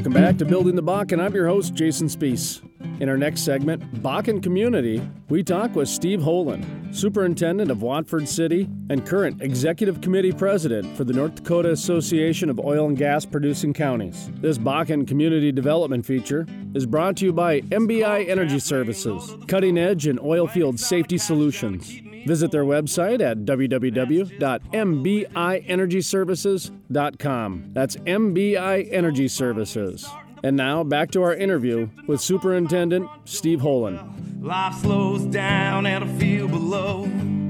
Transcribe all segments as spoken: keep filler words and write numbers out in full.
Welcome back to Building the Bakken. I'm your host, Jason Spees. In our next segment, Bakken Community, we talk with Steve Holen, Superintendent of Watford City and current Executive Committee President for the North Dakota Association of Oil and Gas Producing Counties. This Bakken Community Development feature is brought to you by M B I Energy Services, cutting edge in oil field safety solutions. Visit their website at w w w dot m b i energy services dot com. That's M B I Energy Services. And now, back to our interview with Superintendent Steve Holen. Life slows down at a field below.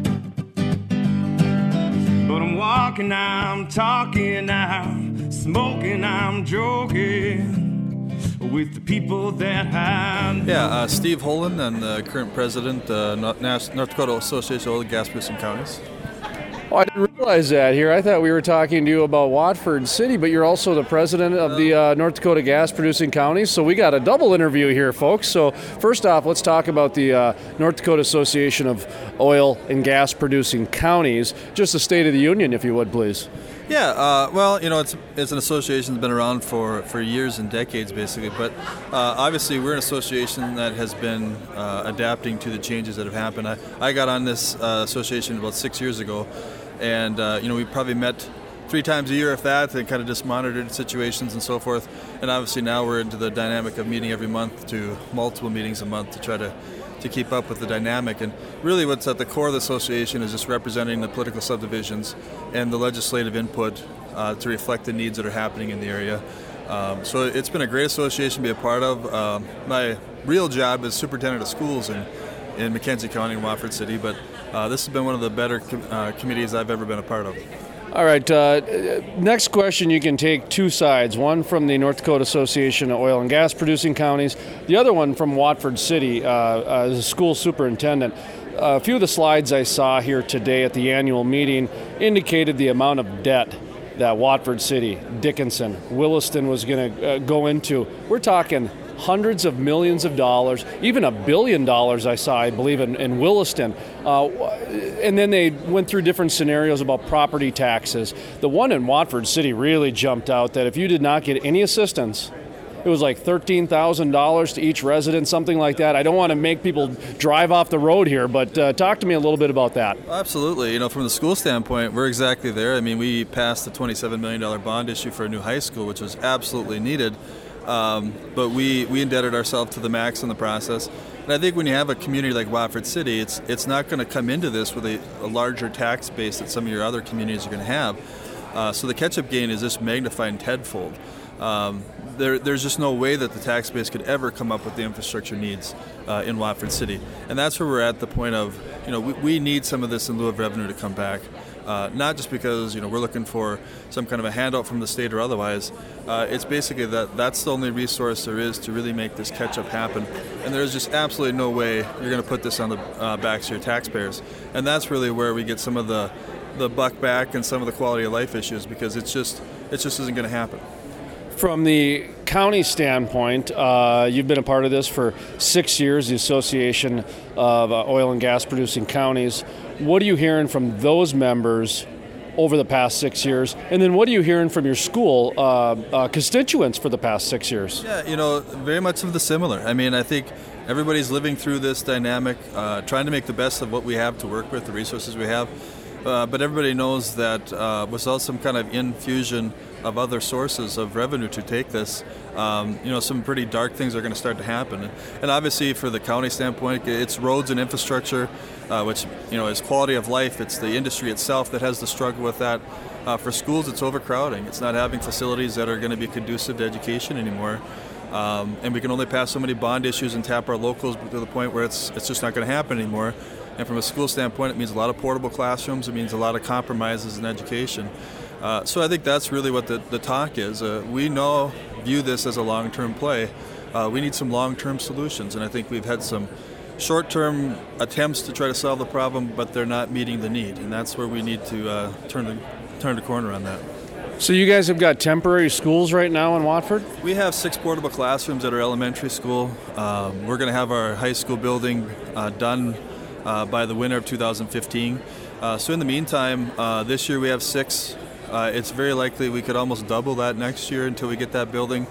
But I'm walking, I'm talking, I'm smoking, I'm joking with the people that I know. Yeah, uh, Steve Holen, I'm the current president of uh, North Dakota Association of Oil and Gas Producing Counties. Oh, I didn't realize that here. I thought we were talking to you about Watford City, but you're also the president of the uh, North Dakota Gas Producing Counties, so we got a double interview here, folks. So first off, let's talk about the uh, North Dakota Association of Oil and Gas Producing Counties. Just the State of the Union, if you would, please. Yeah, uh, well, you know, it's it's an association that's been around for, for years and decades, basically. But uh, obviously, we're an association that has been uh, adapting to the changes that have happened. I, I got on this uh, association about six years ago, and uh, you know, we probably met three times a year, if that, and kind of just monitored situations and so forth. And obviously, now we're into the dynamic of meeting every month to multiple meetings a month to try to. to keep up with the dynamic. And really what's at the core of the association is just representing the political subdivisions and the legislative input uh, to reflect the needs that are happening in the area. Um, so it's been a great association to be a part of. Um, my real job is superintendent of schools in, in McKenzie County and Watford City, but uh, this has been one of the better com- uh, committees I've ever been a part of. All right, uh, next question, you can take two sides, one from the North Dakota Association of Oil and Gas Producing Counties, the other one from Watford City uh, as a school superintendent. A few of the slides I saw here today at the annual meeting indicated the amount of debt that Watford City, Dickinson, Williston was going to uh, go into. We're talking hundreds of millions of dollars, even a billion dollars I saw, I believe, in, in Williston. Uh, and then they went through different scenarios about property taxes. The one in Watford City really jumped out that if you did not get any assistance, it was like thirteen thousand dollars to each resident, something like that. I don't want to make people drive off the road here, but uh, talk to me a little bit about that. Absolutely. You know, from the school standpoint, we're exactly there. I mean, we passed the twenty-seven million dollars bond issue for a new high school, which was absolutely needed. Um, but we, we indebted ourselves to the max in the process. And I think when you have a community like Watford City, it's it's not going to come into this with a, a larger tax base that some of your other communities are going to have. Uh, so the catch-up gain is just magnified tenfold. Um, there, there's just no way that the tax base could ever come up with the infrastructure needs uh, in Watford City. And that's where we're at the point of, you know, we, we need some of this in lieu of revenue to come back. Uh, not just because, you know, we're looking for some kind of a handout from the state or otherwise. Uh, it's basically that that's the only resource there is to really make this catch-up happen. And there's just absolutely no way you're going to put this on the uh, backs of your taxpayers. And that's really where we get some of the, the buck back and some of the quality of life issues, because it's just it just isn't going to happen. From the county standpoint, uh, you've been a part of this for six years, the Association of uh, Oil and Gas Producing Counties. What are you hearing from those members over the past six years? And then what are you hearing from your school uh, uh, constituents for the past six years? Yeah, you know, very much of the similar. I mean, I think everybody's living through this dynamic, uh, trying to make the best of what we have to work with, the resources we have. Uh, but everybody knows that uh, without some kind of infusion of other sources of revenue to take this, um, you know, some pretty dark things are going to start to happen. And obviously, for the county standpoint, it's roads and infrastructure, uh, which, you know, is quality of life. It's the industry itself that has to struggle with that. Uh, for schools, it's overcrowding. It's not having facilities that are going to be conducive to education anymore. Um, and we can only pass so many bond issues and tap our locals to the point where it's it's just not going to happen anymore. And from a school standpoint, it means a lot of portable classrooms. It means a lot of compromises in education. Uh, so I think that's really what the, the talk is. Uh, we now view this as a long-term play. Uh, we need some long-term solutions, and I think we've had some short-term attempts to try to solve the problem, but they're not meeting the need, and that's where we need to uh, turn the turn the corner on that. So you guys have got temporary schools right now in Watford? We have six portable classrooms at our elementary school. Um, we're going to have our high school building uh, done uh, by the winter of two thousand fifteen. Uh, so in the meantime, uh, this year we have six. Uh, it's very likely we could almost double that next year until we get that building.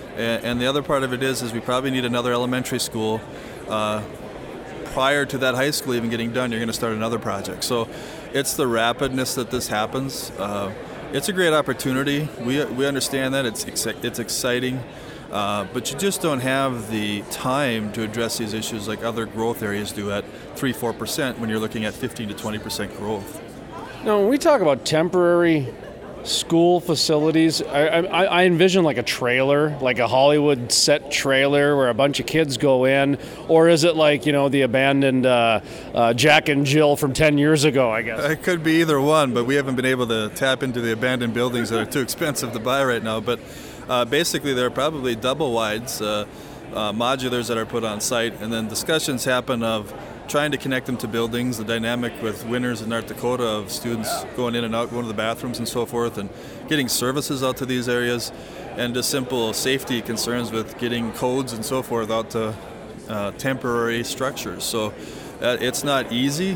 And, and the other part of it is, is we probably need another elementary school. Uh, prior to that high school even getting done, you're going to start another project. So it's the rapidness that this happens. Uh, it's a great opportunity. We we understand that. It's it's exciting. Uh, but you just don't have the time to address these issues like other growth areas do at three, four percent when you're looking at fifteen to twenty percent growth. Now, when we talk about temporary school facilities, I, I, I envision like a trailer, like a Hollywood set trailer where a bunch of kids go in, or is it like, you know, the abandoned uh, uh, Jack and Jill from ten years ago, I guess? It could be either one, but we haven't been able to tap into the abandoned buildings that are too expensive to buy right now. But uh, basically, they're probably double wides, uh, uh, modulars that are put on site, and then discussions happen of trying to connect them to buildings, the dynamic with winters in North Dakota of students going in and out, going to the bathrooms and so forth, and getting services out to these areas, and just simple safety concerns with getting codes and so forth out to uh, temporary structures. So uh, it's not easy,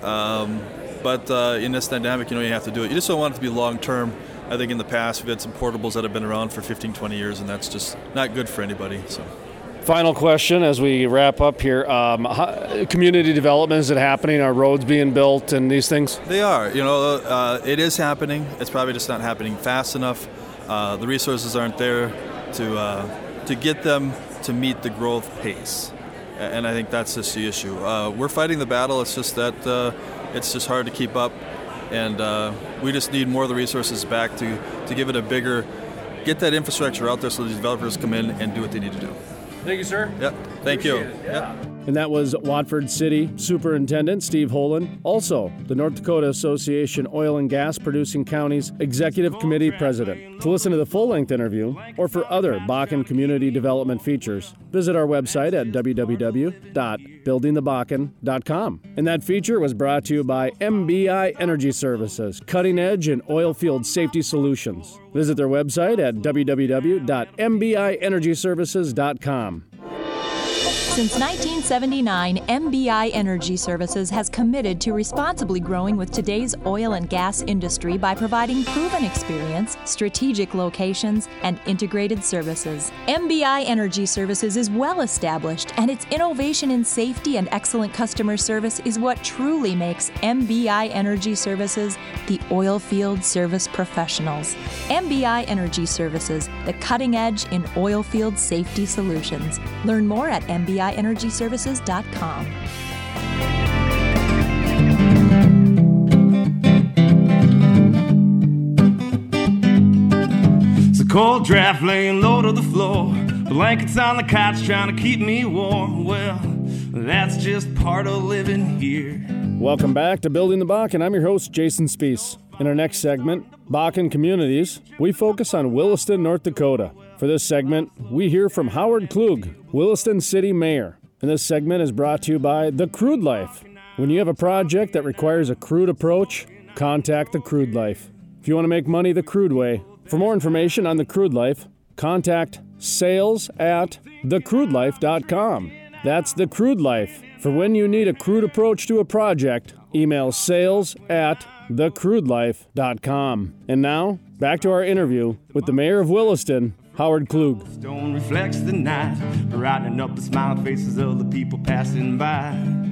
um, but uh, in this dynamic, you know, you have to do it. You just don't want it to be long-term. I think in the past we've had some portables that have been around for fifteen, twenty years, and that's just not good for anybody. So. Final question as we wrap up here. Um, how, community development, is it happening? Are roads being built and these things? They are. You know, uh, it is happening. It's probably just not happening fast enough. Uh, the resources aren't there to uh, to get them to meet the growth pace. And I think that's just the issue. Uh, we're fighting the battle. It's just that uh, it's just hard to keep up. And uh, we just need more of the resources back to, to give it a bigger, get that infrastructure out there so the developers come in and do what they need to do. Thank you, sir. Yep. Thank you. Yeah. And that was Watford City Superintendent Steve Holen, also the North Dakota Association Oil and Gas Producing Counties Executive Committee President. To listen to the full-length interview or for other Bakken community development features, visit our website at w w w dot building the bakken dot com. And that feature was brought to you by M B I Energy Services, cutting edge in oil field safety solutions. Visit their website at w w w dot m b i energy services dot com. Since nineteen seventy-nine, M B I Energy Services has committed to responsibly growing with today's oil and gas industry by providing proven experience, strategic locations, and integrated services. M B I Energy Services is well established, and its innovation in safety and excellent customer service is what truly makes M B I Energy Services the oil field service professionals. M B I Energy Services, the cutting edge in oil field safety solutions. Learn more at m b i energy services dot com. It's a cold draft laying low to the floor, blankets on the couch trying to keep me warm. Well, that's just part of living here. Welcome back to Building the Bakken. I'm your host, Jason Spiess. In our next segment, Bakken Communities, we focus on Williston, North Dakota. For this segment, we hear from Howard Klug, Williston City Mayor. And this segment is brought to you by The Crude Life. When you have a project that requires a crude approach, contact The Crude Life. If you want to make money the crude way, for more information on The Crude Life, contact sales at the crude life dot com. That's The Crude Life. For when you need a crude approach to a project, email sales at the crude life dot com. And now, back to our interview with the Mayor of Williston, Howard Klug. Stone reflects the night, brightening up the smiling faces of the people passing by.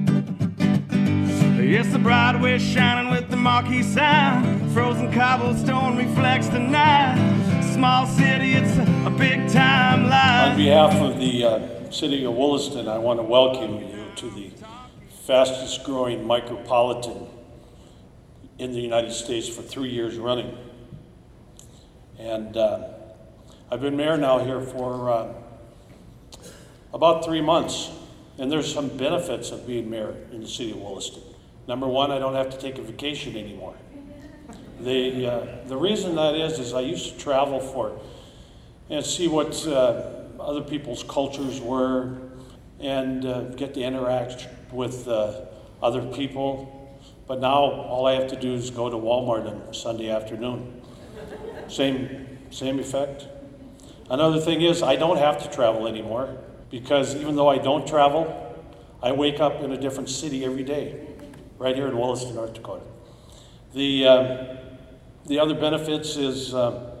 Yes, the Broadway's shining with the marquee sign. Frozen cobblestone reflects the night. Small city, it's a, a big time life. On behalf of the uh, city of Williston, I want to welcome you to the fastest growing micropolitan in the United States for three years running. And uh, I've been mayor now here for uh, about three months, and there's some benefits of being mayor in the city of Williston. Number one, I don't have to take a vacation anymore. The, uh, the reason that is, is I used to travel for and see what uh, other people's cultures were and uh, get to interact with uh, other people. But now all I have to do is go to Walmart on Sunday afternoon. Same, same effect. Another thing is I don't have to travel anymore because even though I don't travel, I wake up in a different city every day, right here in Williston, North Dakota. The, uh, the other benefits is uh,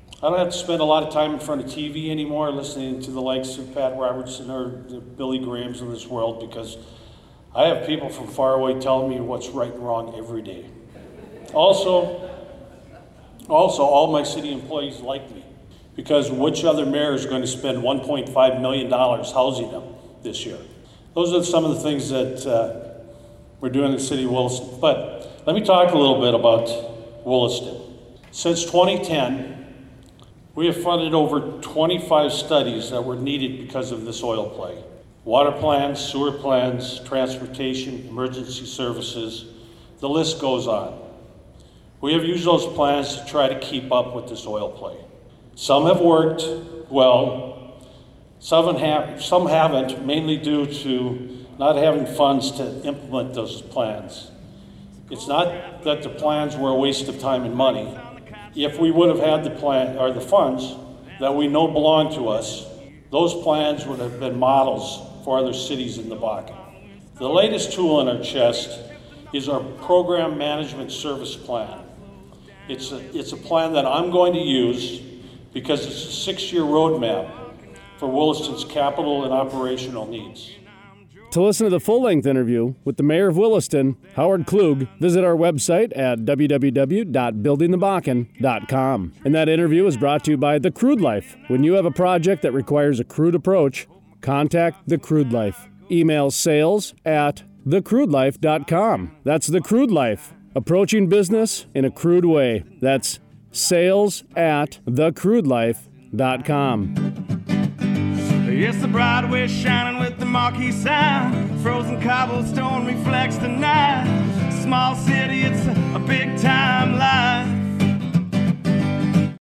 I don't have to spend a lot of time in front of T V anymore listening to the likes of Pat Robertson or the Billy Grahams of this world, because I have people from far away telling me what's right and wrong every day. Also, also all my city employees like me, because which other mayor is going to spend one point five million dollars housing them this year? Those are some of the things that uh, we're doing in the city of Williston. But let me talk a little bit about Williston. Since twenty ten, we have funded over twenty-five studies that were needed because of this oil play. Water plans, sewer plans, transportation, emergency services, the list goes on. We have used those plans to try to keep up with this oil play. Some have worked well, some, have, some haven't, mainly due to not having funds to implement those plans. It's not that the plans were a waste of time and money. If we would have had the plan or the funds that we know belong to us, those plans would have been models for other cities in the Bakken. The latest tool in our chest is our program management service plan. It's a, it's a plan that I'm going to use because it's a six-year roadmap for Williston's capital and operational needs. To listen to the full-length interview with the Mayor of Williston, Howard Klug, visit our website at w w w dot building the bakken dot com. And that interview is brought to you by The Crude Life. When you have a project that requires a crude approach, contact The Crude Life. Email sales at the crude life dot com. That's The Crude Life, approaching business in a crude way. That's sales at the crude life dot com. Yes, the Broadway shining with the marquee sign. Frozen cobblestone reflects the night. Small city, it's a big time life.